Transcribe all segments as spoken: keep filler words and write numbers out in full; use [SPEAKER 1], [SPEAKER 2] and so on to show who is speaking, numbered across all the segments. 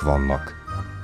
[SPEAKER 1] dolgok vannak.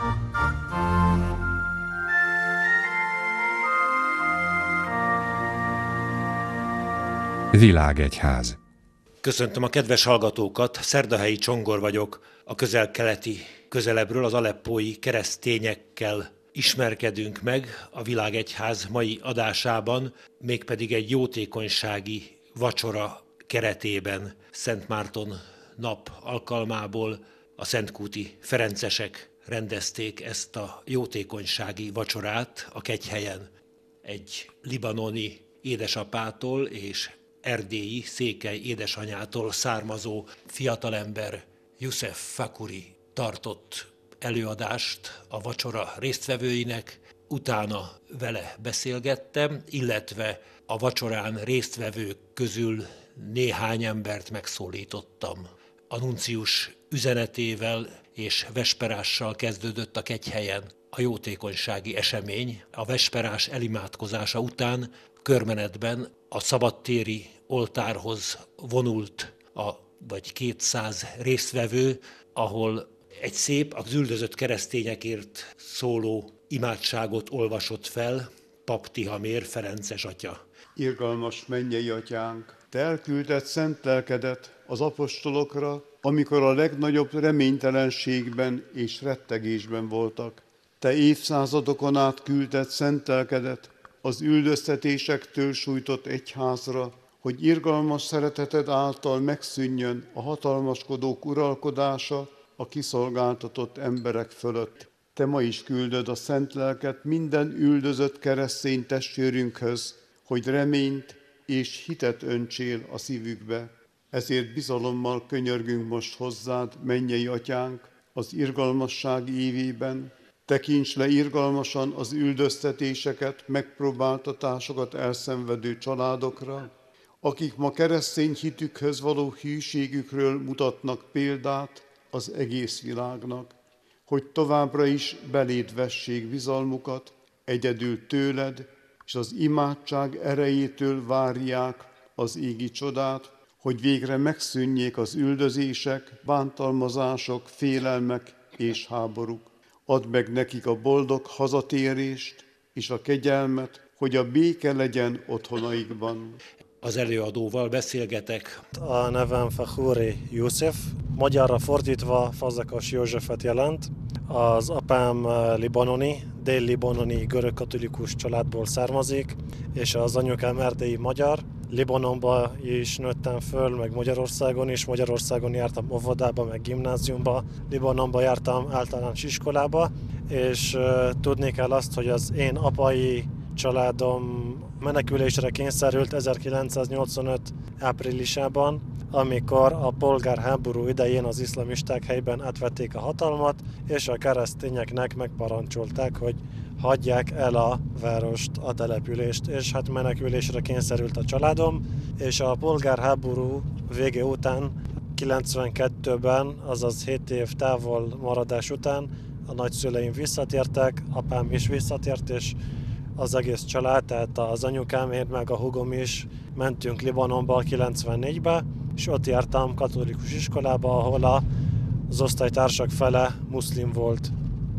[SPEAKER 1] Világegyház.
[SPEAKER 2] Köszöntöm a kedves hallgatókat, Szerdahelyi Csongor vagyok. A közel-keleti, közelebbről az aleppói keresztényekkel ismerkedünk meg a Világegyház mai adásában, mégpedig egy jótékonysági vacsora keretében Szent Márton nap alkalmából a szentkúti ferencesek rendezték ezt a jótékonysági vacsorát a Kegyhelyen. Egy libanoni édesapától és erdélyi székely édesanyától származó fiatalember, Youssef Fakuri tartott előadást a vacsora résztvevőinek, utána vele beszélgettem, illetve a vacsorán résztvevők közül néhány embert megszólítottam. A nuncius üzenetével és vesperással kezdődött a Kegyhelyen a jótékonysági esemény. A vesperás elimádkozása után körmenetben a szabadtéri oltárhoz vonult a vagy kétszáz résztvevő, ahol egy szép, az üldözött keresztényekért szóló imádságot olvasott fel Pap Tihamér ferences atya.
[SPEAKER 3] Irgalmas mennyei atyánk, te elküldted szent lelkedet az apostolokra, amikor a legnagyobb reménytelenségben és rettegésben voltak. Te évszázadokon át küldted szent lelkedet az üldöztetésektől sújtott egyházra, hogy irgalmas szereteted által megszűnjön a hatalmaskodók uralkodása a kiszolgáltatott emberek fölött. Te ma is küldöd a szent lelket minden üldözött keresztény testvérünkhöz, hogy reményt és hitet öntsél a szívükbe. Ezért bizalommal könyörgünk most hozzád, mennyei atyánk, az irgalmasság évében. Tekints le irgalmasan az üldöztetéseket, megpróbáltatásokat elszenvedő családokra, akik ma keresztény hitükhöz való hűségükről mutatnak példát az egész világnak, hogy továbbra is beléd vessék bizalmukat, egyedül tőled, és az imádság erejétől várják az égi csodát, hogy végre megszűnjék az üldözések, bántalmazások, félelmek és háborúk. Add meg nekik a boldog hazatérést és a kegyelmet, hogy a béke legyen otthonaikban.
[SPEAKER 2] Az előadóval beszélgetek.
[SPEAKER 4] A nevem Fakuri Youssef, magyarra fordítva Fazekas Józsefet jelent. Az apám libanoni, dél-libanoni görögkatolikus családból származik, és az anyukám erdélyi magyar. Libanonban is nőttem föl, meg Magyarországon is. Magyarországon jártam óvodába, meg gimnáziumba. Libanonban jártam általános iskolába, és uh, tudni kell azt, hogy az én apai családom menekülésre kényszerült ezerkilencszáznyolcvanöt áprilisában, amikor a polgárháború idején az iszlamisták helyben átvették a hatalmat, és a keresztényeknek megparancsolták, hogy hagyják el a várost, a települést, és hát menekülésre kényszerült a családom, és a polgárháború vége után, kilencvenkettőben, azaz hét év távol maradás után a nagyszüleim visszatértek, apám is visszatért, és az egész család, tehát az anyukám, én meg a húgom is mentünk Libanonba kilencvennégybe, és ott jártam katolikus iskolába, ahol az osztálytársak fele muszlim volt.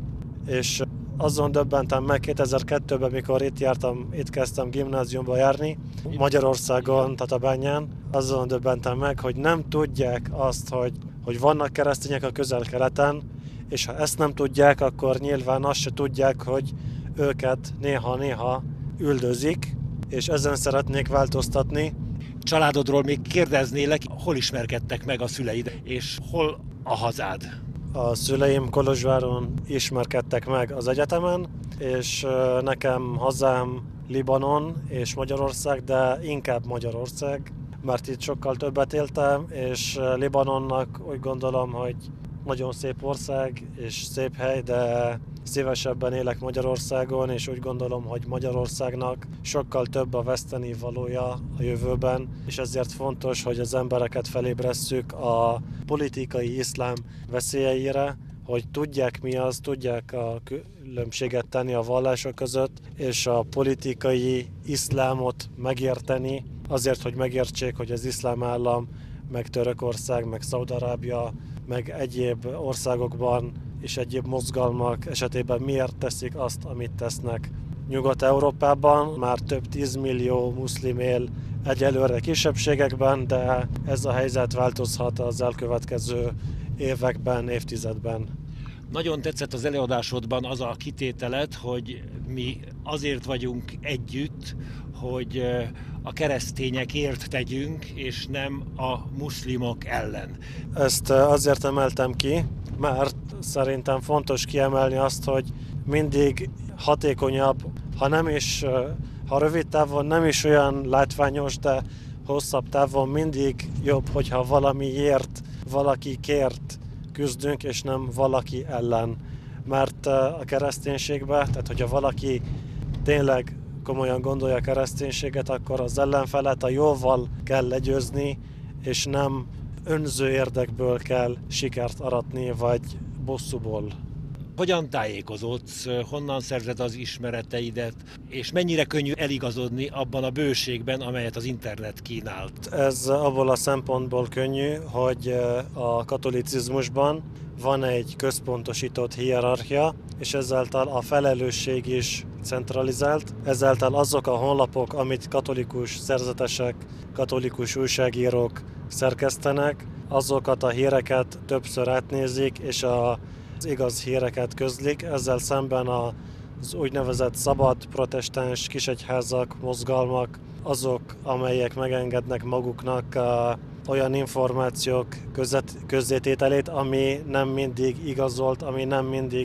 [SPEAKER 4] És azon döbbentem meg kétezer-kettőben, mikor itt jártam, itt kezdtem gimnáziumba járni, Magyarországon, Tatabányán, azon döbbentem meg, hogy nem tudják azt, hogy, hogy vannak keresztények a közel-keleten, és ha ezt nem tudják, akkor nyilván azt se tudják, hogy őket néha-néha üldözik, és ezen szeretnék változtatni.
[SPEAKER 2] Családodról még kérdeznélek, hol ismerkedtek meg a szüleid, és hol a hazád?
[SPEAKER 4] A szüleim Kolozsváron ismerkedtek meg az egyetemen, és nekem hazám Libanon és Magyarország, de inkább Magyarország, mert itt sokkal többet éltem, és Libanonnak úgy gondolom, hogy nagyon szép ország és szép hely, de szívesebben élek Magyarországon, és úgy gondolom, hogy Magyarországnak sokkal több a veszteni valója a jövőben, és ezért fontos, hogy az embereket felébresszük a politikai iszlám veszélyeire, hogy tudják mi az, tudják a különbséget tenni a vallások között, és a politikai iszlámot megérteni, azért, hogy megértsék, hogy az iszlám állam, meg Törökország, meg Szaúd-Arábia, meg egyéb országokban és egyéb mozgalmak esetében miért teszik azt, amit tesznek. Nyugat-Európában már több tízmillió muszlim él egyelőre kisebbségekben, de ez a helyzet változhat az elkövetkező években, évtizedben.
[SPEAKER 2] Nagyon tetszett az előadásodban az a kitételet, hogy mi azért vagyunk együtt, hogy a keresztényekért tegyünk, és nem a muszlimok ellen.
[SPEAKER 4] Ezt azért emeltem ki, mert szerintem fontos kiemelni azt, hogy mindig hatékonyabb, ha nem is, ha rövid távon nem is olyan látványos, de hosszabb távon mindig jobb, hogyha valamiért, valakikért küzdünk, és nem valaki ellen. Mert a kereszténységben, tehát hogyha valaki tényleg komolyan gondolja a kereszténységet, akkor az ellenfelet a jóval kell legyőzni, és nem önző érdekből kell sikert aratni, vagy bosszúból.
[SPEAKER 2] Hogyan tájékozódsz, honnan szerzed az ismereteidet, és mennyire könnyű eligazodni abban a bőségben, amelyet az internet kínált?
[SPEAKER 4] Ez abból a szempontból könnyű, hogy a katolicizmusban van egy központosított hierarchia, és ezáltal a felelősség is centralizált. Ezáltal azok a honlapok, amit katolikus szerzetesek, katolikus újságírók szerkesztenek, azokat a híreket többször átnézik, és a az igaz híreket közlik, ezzel szemben az úgynevezett szabad protestáns kisegyházak, mozgalmak, azok, amelyek megengednek maguknak olyan információk között, közzétételét, ami nem mindig igazolt, ami nem mindig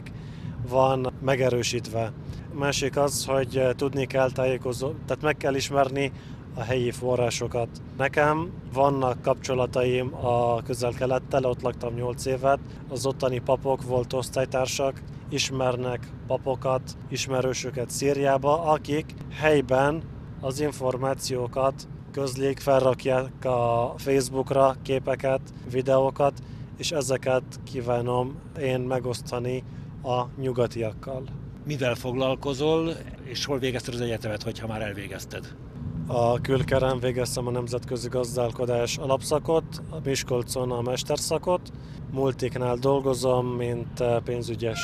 [SPEAKER 4] van megerősítve. Másik az, hogy tudni kell tájékozódni, tehát meg kell ismerni a helyi forrásokat. Nekem vannak kapcsolataim a Közel-Kelettel, ott laktam nyolc évet, az ottani papok, volt osztálytársak, ismernek papokat, ismerősöket Szíriába, akik helyben az információkat közlik, felrakják a Facebookra képeket, videókat, és ezeket kívánom én megosztani a nyugatiakkal.
[SPEAKER 2] Mivel foglalkozol, és hol végezted az egyetemet, hogyha már elvégezted?
[SPEAKER 4] A Külkeren végeztem a nemzetközi gazdálkodás alapszakot, a Miskolcon a mesterszakot, multiknál dolgozom, mint pénzügyes.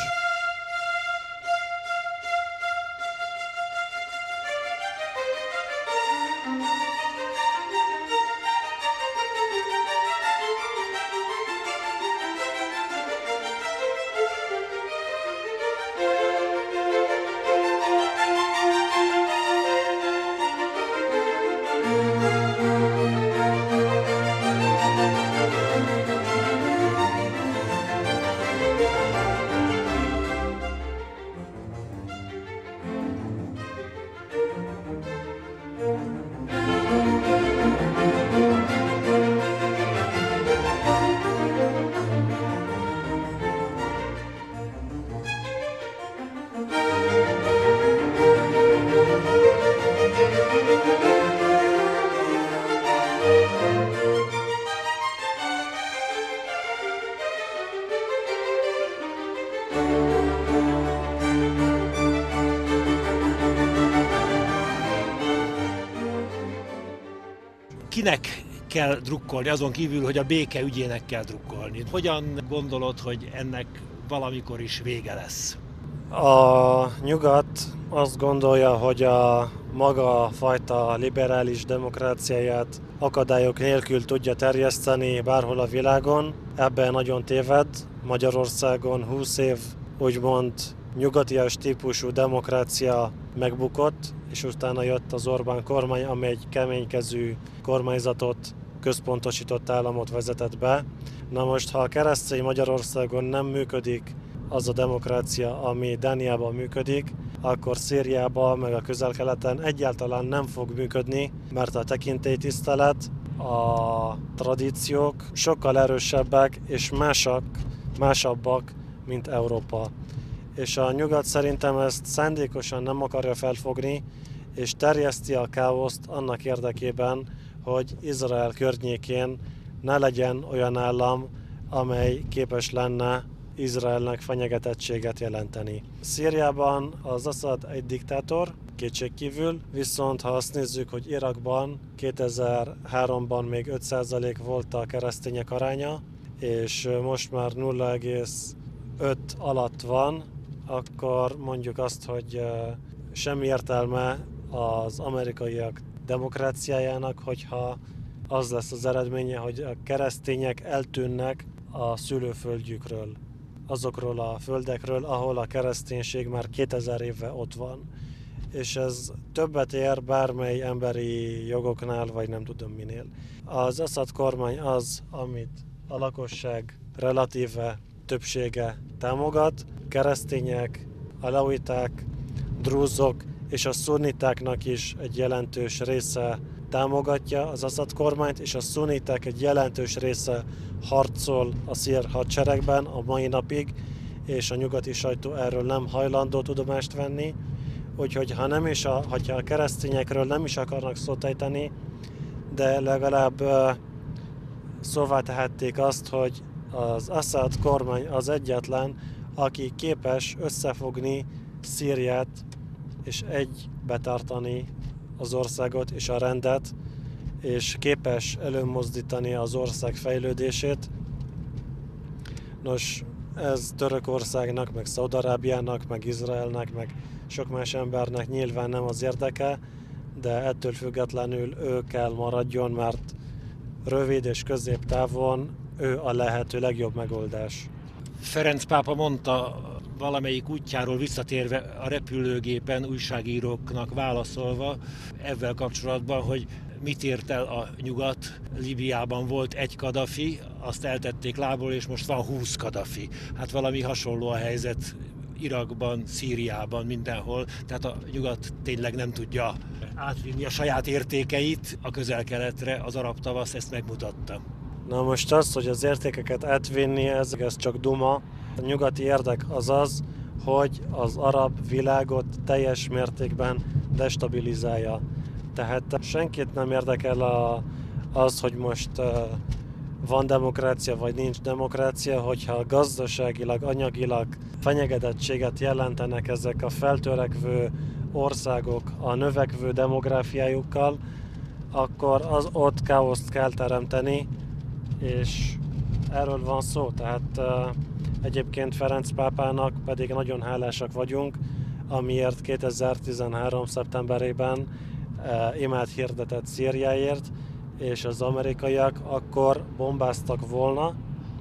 [SPEAKER 2] Kinek kell drukkolni, azon kívül, hogy a béke ügyének kell drukkolni? Hogyan gondolod, hogy ennek valamikor is vége lesz?
[SPEAKER 4] A nyugat azt gondolja, hogy a maga fajta liberális demokráciáját akadályok nélkül tudja terjeszteni bárhol a világon. Ebben nagyon téved. Magyarországon húsz év úgymond nyugatias típusú demokrácia megbukott, és utána jött az Orbán kormány, amely egy keménykezű kormányzatot, központosított államot vezetett be. Na most, ha a keresztény Magyarországon nem működik az a demokrácia, ami Dániában működik, akkor Szíriában, meg a Közel-Keleten egyáltalán nem fog működni, mert a tekintélytisztelet, a tradíciók sokkal erősebbek és másak, másabbak, mint Európa. És a nyugat szerintem ezt szándékosan nem akarja felfogni, és terjeszti a káoszt annak érdekében, hogy Izrael környékén ne legyen olyan állam, amely képes lenne Izraelnek fenyegetettséget jelenteni. Szíriában az Assad egy diktátor, kétségkívül, viszont ha azt nézzük, hogy Irakban kétezer-háromban még öt százalék volt a keresztények aránya, és most már nulla egész öt alatt van, akkor mondjuk azt, hogy semmi értelme az amerikaiak demokráciájának, hogyha az lesz az eredménye, hogy a keresztények eltűnnek a szülőföldjükről, azokról a földekről, ahol a kereszténység már kétezer éve ott van. És ez többet ér bármely emberi jogoknál, vagy nem tudom minél. Az Assad kormány az, amit a lakosság relatíve többsége támogat, keresztények, alauiták, drúzok és a szunnitáknak is egy jelentős része támogatja az Assad kormányt, és a szunniták egy jelentős része harcol a szír hadseregben a mai napig, és a nyugati sajtó erről nem hajlandó tudomást venni. Úgyhogy ha nem is a, hogyha a keresztényekről nem is akarnak szót ejteni, de legalább uh, szóvá tehették azt, hogy az Assad kormány az egyetlen, aki képes összefogni Szíriát és egybe tartani az országot és a rendet, és képes előmozdítani az ország fejlődését. Nos, ez Törökországnak, meg Szaúd-Arábiának, meg Izraelnek, meg sok más embernek nyilván nem az érdeke, de ettől függetlenül ő kell maradjon, mert rövid és középtávon ő a lehető legjobb megoldás.
[SPEAKER 2] Ferenc pápa mondta valamelyik útjáról visszatérve a repülőgépen újságíróknak válaszolva ezzel kapcsolatban, hogy mit ért el a nyugat. Líbiában volt egy Kadafi, azt eltették lából, és most van húsz Kadafi. Hát valami hasonló a helyzet Irakban, Szíriában, mindenhol. Tehát a nyugat tényleg nem tudja átvinni a saját értékeit a Közel-Keletre, az arab tavasz ezt megmutatta.
[SPEAKER 4] Na most az, hogy az értékeket átvinni, ez, ez csak duma. A nyugati érdek az az, hogy az arab világot teljes mértékben destabilizálja. Tehát senkit nem érdekel a, az, hogy most uh, van demokrácia vagy nincs demokrácia, hogyha gazdaságilag, anyagilag fenyegetettséget jelentenek ezek a feltörekvő országok a növekvő demográfiájukkal, akkor az ott káoszt kell teremteni, és erről van szó. Tehát uh, egyébként Ferenc pápának pedig nagyon hálásak vagyunk, amiért kétezer-tizenhárom. szeptemberében uh, imát hirdetett Szíriáért, és az amerikaiak akkor bombáztak volna,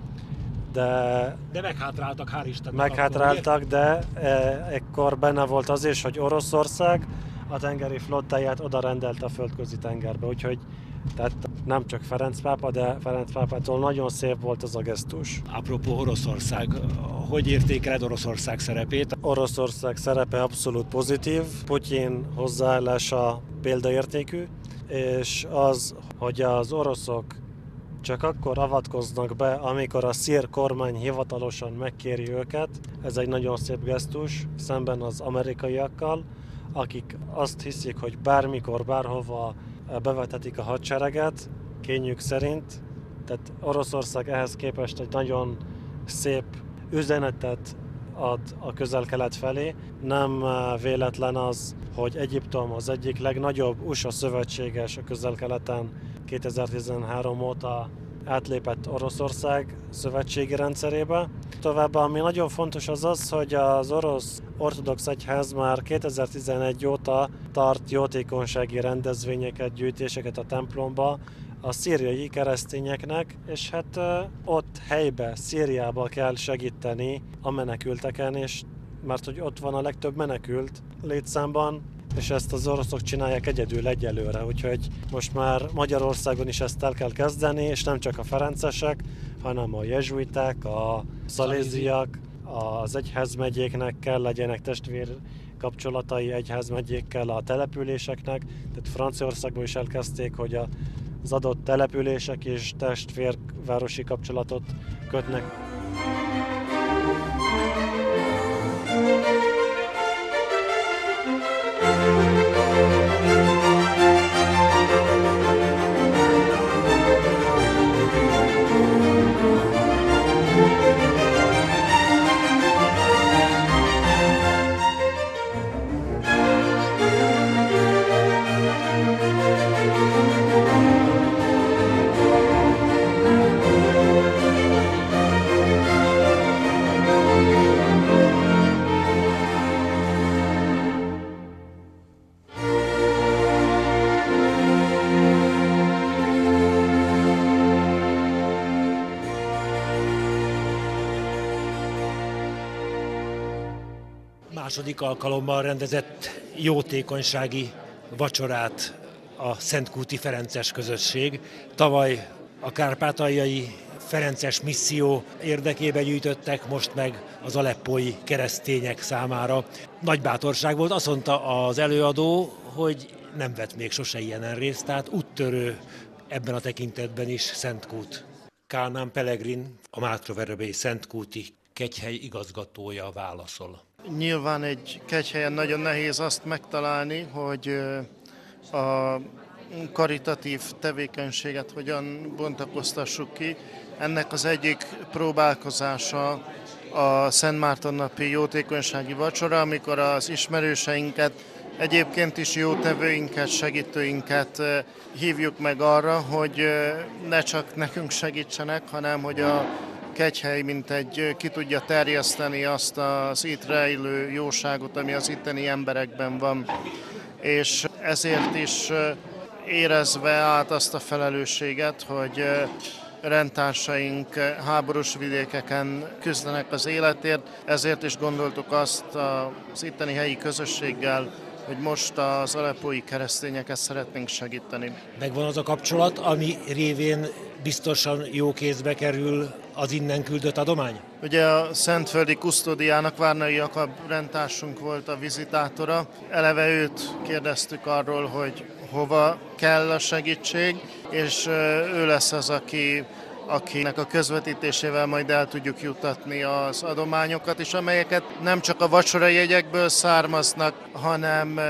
[SPEAKER 4] de...
[SPEAKER 2] De meghátráltak, hál' Istennek.
[SPEAKER 4] Meghátráltak, de e, ekkor benne volt az is, hogy Oroszország a tengeri flottáját oda rendelte a földközi tengerbe, úgyhogy tehát nem csak Ferenc pápa, de Ferenc pápától nagyon szép volt az a gesztus.
[SPEAKER 2] Apropó Oroszország, hogy értékeled Oroszország szerepét?
[SPEAKER 4] Oroszország szerepe abszolút pozitív, Putyin hozzáállása példaértékű, és az, hogy az oroszok csak akkor avatkoznak be, amikor a szír kormány hivatalosan megkéri őket. Ez egy nagyon szép gesztus szemben az amerikaiakkal, akik azt hiszik, hogy bármikor, bárhova bevethetik a hadsereget, kényük szerint. Tehát Oroszország ehhez képest egy nagyon szép üzenetet ad a Közel-Kelet felé. Nem véletlen az, hogy Egyiptom az egyik legnagyobb u es á szövetséges a Közel-Keleten kétezer-tizenhárom óta átlépett Oroszország szövetségi rendszerébe. Továbbá, ami nagyon fontos az az, hogy az orosz ortodox egyház már kétezer-tizenegy óta tart jótékonysági rendezvényeket, gyűjtéseket a templomba a szíriai keresztényeknek, és hát ott helybe, Szíriába kell segíteni a menekülteken, és mert hogy ott van a legtöbb menekült létszámban, és ezt az oroszok csinálják egyedül egyelőre, úgyhogy most már Magyarországon is ezt el kell kezdeni, és nem csak a ferencesek, hanem a jezsuiták, a szaléziak, az egyházmegyéknek kell legyenek testvér kapcsolatai egyházmegyékkel, a településeknek, tehát Franciaországban is elkezdték, hogy az adott települések és testvérvárosi kapcsolatot kötnek.
[SPEAKER 2] Második alkalommal rendezett jótékonysági vacsorát a Szentkúti Ferences közösség. Tavaly a kárpátaljai ferences misszió érdekében gyűjtöttek, most meg az aleppói keresztények számára. Nagy bátorság volt, azt mondta az előadó, hogy nem vett még sose ilyenen részt, tehát úttörő ebben a tekintetben is Szentkút. Kálmán Pelegrin, a Mátraverebélyi Szentkúti kegyhely igazgatója válaszol.
[SPEAKER 1] Nyilván egy kegyhelyen nagyon nehéz azt megtalálni, hogy a karitatív tevékenységet hogyan bontakoztassuk ki. Ennek az egyik próbálkozása a Szent Márton napi jótékonysági vacsora, amikor az ismerőseinket, egyébként is jótevőinket, segítőinket hívjuk meg arra, hogy ne csak nekünk segítsenek, hanem hogy a kegyhely mint egy ki tudja terjeszteni azt az itt rejlő jóságot, ami az itteni emberekben van. És ezért is érezve át azt a felelősséget, hogy rendtársaink háborús vidékeken küzdenek az életért, ezért is gondoltuk azt az itteni helyi közösséggel, hogy most az aleppói keresztényeket szeretnénk segíteni.
[SPEAKER 2] Megvan az a kapcsolat, ami révén biztosan jó kézbe kerül az innen küldött adomány?
[SPEAKER 1] Ugye a szentföldi kusztódiának Várnai Jakab rendtársunk volt a vizitátora. Eleve őt kérdeztük arról, hogy hova kell a segítség, és ő lesz az, aki, akinek a közvetítésével majd el tudjuk juttatni az adományokat, és amelyeket nem csak a vacsorai jegyekből származnak, hanem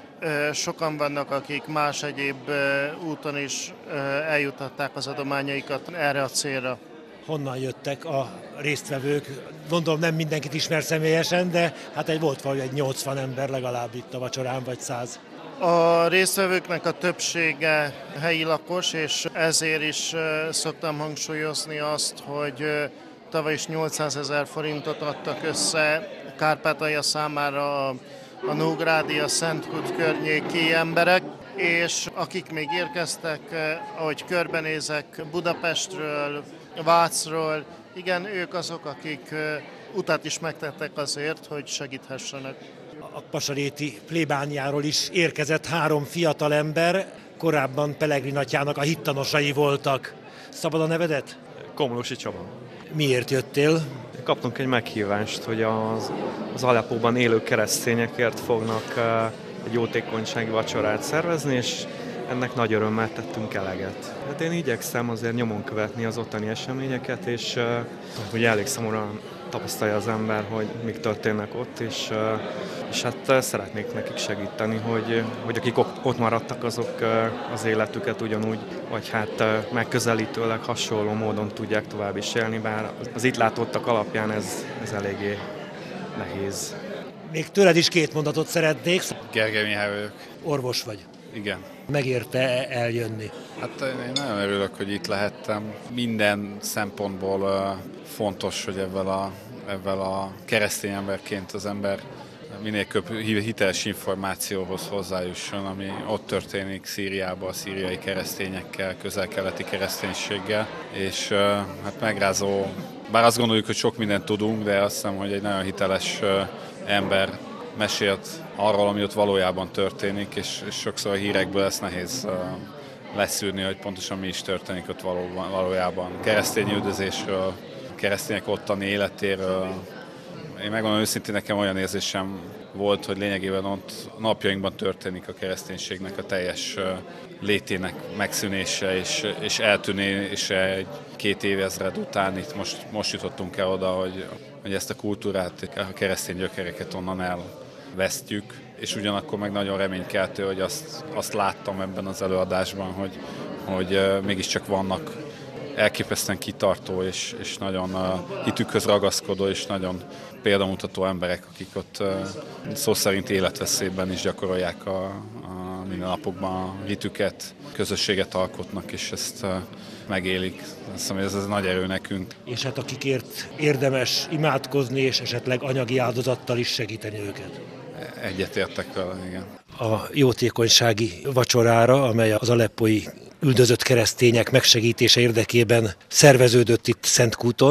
[SPEAKER 1] sokan vannak, akik más egyéb úton is eljutatták az adományaikat erre a célra.
[SPEAKER 2] Honnan jöttek a résztvevők? Gondolom nem mindenkit ismer személyesen, de hát egy volt valahogy egy nyolcvan ember legalább itt a vacsorán, vagy száz.
[SPEAKER 1] A résztvevőknek a többsége helyi lakos, és ezért is szoktam hangsúlyozni azt, hogy tavaly is nyolcszázezer forintot adtak össze Kárpátalja számára a a nógrádi, a Szentkút környéki emberek, és akik még érkeztek, ahogy körbenézek Budapestről, Vácról, igen, ők azok, akik utat is megtettek azért, hogy segíthessenek.
[SPEAKER 2] A pasaréti plébániáról is érkezett három fiatal ember, korábban Pelegrin atyának a hittanosai voltak. Szabad a nevedet?
[SPEAKER 5] Komlósi Csaba.
[SPEAKER 2] Miért jöttél?
[SPEAKER 5] Kaptunk egy meghívást, hogy az, az Aleppóban élő keresztényekért fognak egy jótékonysági vacsorát szervezni, és ennek nagy örömmel tettünk eleget. Hát én igyekszem azért nyomon követni az ottani eseményeket, és hogy elég szomorúan tapasztalja az ember, hogy mik történnek ott, és, és hát szeretnék nekik segíteni, hogy, hogy akik ott maradtak, azok az életüket ugyanúgy, vagy hát megközelítőleg hasonló módon tudják tovább is élni, bár az itt látottak alapján ez, ez eléggé nehéz.
[SPEAKER 2] Még tőled is két mondatot szeretnék.
[SPEAKER 6] Gergely Mihály vagyok.
[SPEAKER 2] Orvos vagy.
[SPEAKER 6] Igen.
[SPEAKER 2] Megérte eljönni?
[SPEAKER 6] Hát én nagyon örülök, hogy itt lehettem. Minden szempontból fontos, hogy ebben a, ebben a keresztény emberként az ember minél több hiteles információhoz hozzájusson, ami ott történik Szíriában, a szíriai keresztényekkel, közel-keleti kereszténységgel, és hát megrázó, bár azt gondoljuk, hogy sok mindent tudunk, de azt hiszem, hogy egy nagyon hiteles ember mesélt arról, ami ott valójában történik, és, és sokszor a hírekből ezt nehéz uh, leszűrni, hogy pontosan mi is történik ott valóban, valójában. Keresztény üldözésről, keresztények ottani életéről. Én megmondom őszintén, nekem olyan érzésem volt, hogy lényegében ott napjainkban történik a kereszténységnek a teljes uh, létének megszűnése és, és eltűnése egy két évezred után. Itt most, most jutottunk el oda, hogy, hogy ezt a kultúrát, a keresztény gyökereket onnan elvesztjük, és ugyanakkor meg nagyon reménykeltő, hogy azt, azt láttam ebben az előadásban, hogy, hogy uh, mégiscsak vannak elképesztően kitartó és, és nagyon uh, hitükhöz ragaszkodó és nagyon példamutató emberek, akik ott uh, szó szerint életveszélyben is gyakorolják a, a mindennapokban a hitüket, közösséget alkotnak, és ezt uh, megélik. Azt hiszem, hogy ez, ez nagy erő nekünk.
[SPEAKER 2] És hát akikért érdemes imádkozni, és esetleg anyagi áldozattal is segíteni őket.
[SPEAKER 6] Egyetértek vele, igen.
[SPEAKER 2] A jótékonysági vacsorára, amely az aleppói üldözött keresztények megsegítése érdekében szerveződött itt Szentkúton.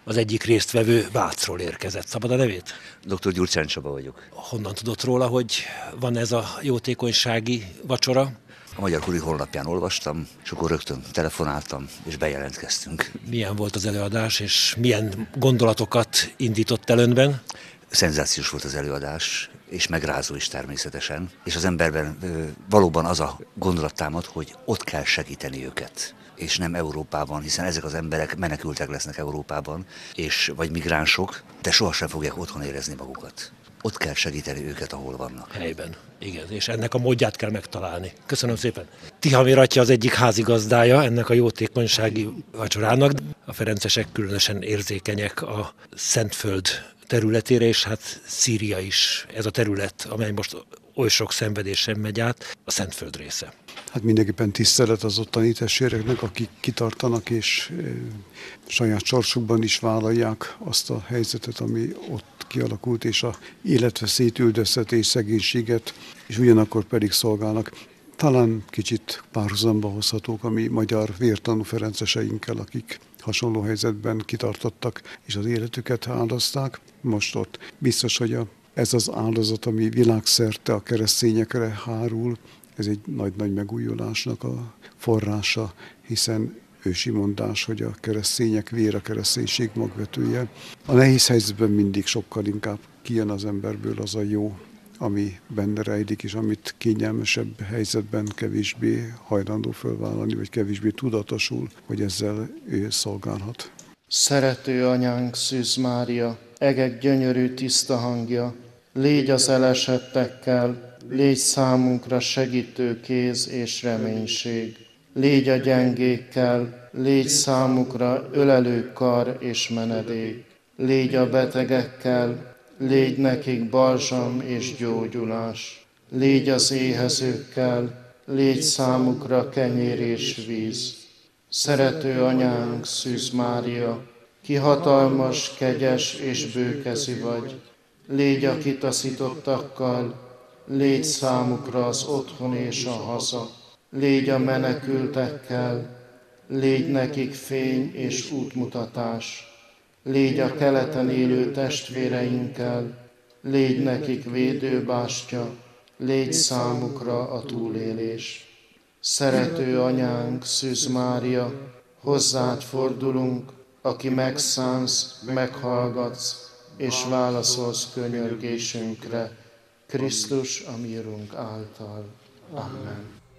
[SPEAKER 2] Az egyik résztvevő Vácról érkezett. Szabad a nevét?
[SPEAKER 7] doktor Gyurcsány Csaba vagyok.
[SPEAKER 2] Honnan tudott róla, hogy van ez a jótékonysági vacsora?
[SPEAKER 7] A Magyar Kuri honlapján olvastam, és akkor rögtön telefonáltam, és bejelentkeztünk.
[SPEAKER 2] Milyen volt az előadás, és milyen gondolatokat indított el önben?
[SPEAKER 7] Szenzációs volt az előadás, és megrázó is természetesen. És az emberben valóban az a gondolat támad, hogy ott kell segíteni őket. És nem Európában, hiszen ezek az emberek menekültek lesznek Európában, és vagy migránsok, de sohasem fogják otthon érezni magukat. Ott kell segíteni őket, ahol vannak.
[SPEAKER 2] Helyben, igen, és ennek a módját kell megtalálni. Köszönöm szépen. Tihamér atya az egyik házigazdája ennek a jótékonysági vacsorának. A ferencesek különösen érzékenyek a Szentföld területére, és hát Szíria is ez a terület, amely most oly sok szenvedésen megy át, a Szentföld része.
[SPEAKER 3] Hát mindenképpen tisztelet az ottani testvéreknek, akik kitartanak és e, saját sorsukban is vállalják azt a helyzetet, ami ott kialakult, és a életveszélyt, üldöztetés, szegénységet, és ugyanakkor pedig szolgálnak. Talán kicsit párhuzamba hozhatók a mi magyar vértanú ferenceseinkkel, akik hasonló helyzetben kitartottak, és az életüket áldozták. Most ott biztos, hogy a, ez az áldozat, ami világszerte a keresztényekre hárul, ez egy nagy-nagy megújulásnak a forrása, hiszen ősi mondás, hogy a keresztények vér a kereszténység magvetője. A nehéz helyzetben mindig sokkal inkább kijön az emberből az a jó, ami benne rejlik, és amit kényelmesebb helyzetben kevésbé hajlandó fölvállalni, vagy kevésbé tudatosul, hogy ezzel ő szolgálhat.
[SPEAKER 1] Szerető anyánk, Szűz Mária, egek gyönyörű tiszta hangja, légy az elesettekkel, légy számunkra segítő kéz és reménység. Légy a gyengékkel, légy számukra ölelő kar és menedék. Légy a betegekkel, légy nekik balzsam és gyógyulás. Légy az éhezőkkel, légy számukra kenyér és víz. Szerető anyánk, Szűz Mária, ki hatalmas, kegyes és bőkezű vagy. Légy a kitaszítottakkal, légy számukra az otthon és a haza. Légy a menekültekkel, légy nekik fény és útmutatás. Légy a keleten élő testvéreinkkel, légy nekik védőbástya, légy számukra a túlélés. Szerető anyánk, Szűz Mária, hozzád fordulunk, aki megszánsz, meghallgatsz, és válaszolsz könyörgésünkre, Krisztus, a mi Urunk által. Amen.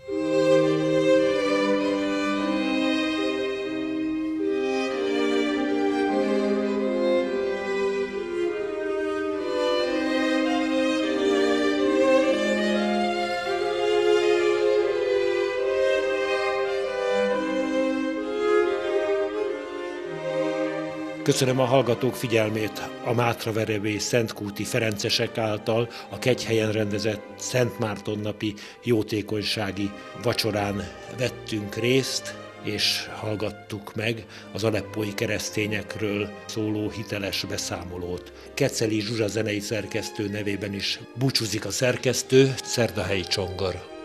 [SPEAKER 2] Köszönöm a hallgatók figyelmét a Mátraverebély Szentkúti ferencesek által a Kegyhelyen rendezett Szent Márton napi jótékonysági vacsorán vettünk részt, és hallgattuk meg az aleppói keresztényekről szóló hiteles beszámolót. Keceli Zsuzsa zenei szerkesztő nevében is búcsúzik a szerkesztő, Szerdahelyi Csongor.